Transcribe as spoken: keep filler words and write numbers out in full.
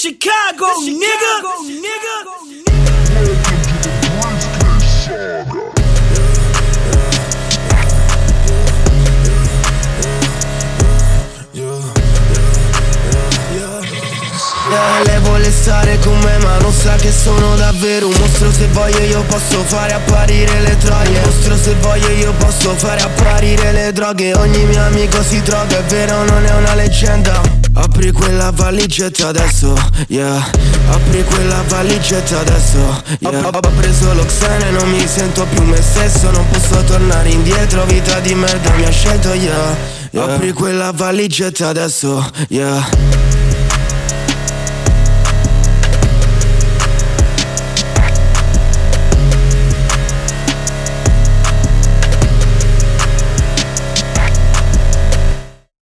Chicago, nigga. nigga. Yeah, lei vuole stare con me ma non sa che sono davvero un mostro. Se voglio io posso fare apparire le droghe. Un mostro se voglio io posso fare apparire le droghe. Ogni mio amico si droga, è vero, non è una leggenda. Apri quella valigetta adesso, yeah. Apri quella valigetta adesso, yeah. Ho, ho preso l'Oxene e non mi sento più me stesso. Non posso tornare indietro, vita di merda mi ha scelto, yeah, yeah. Apri quella valigetta adesso, yeah.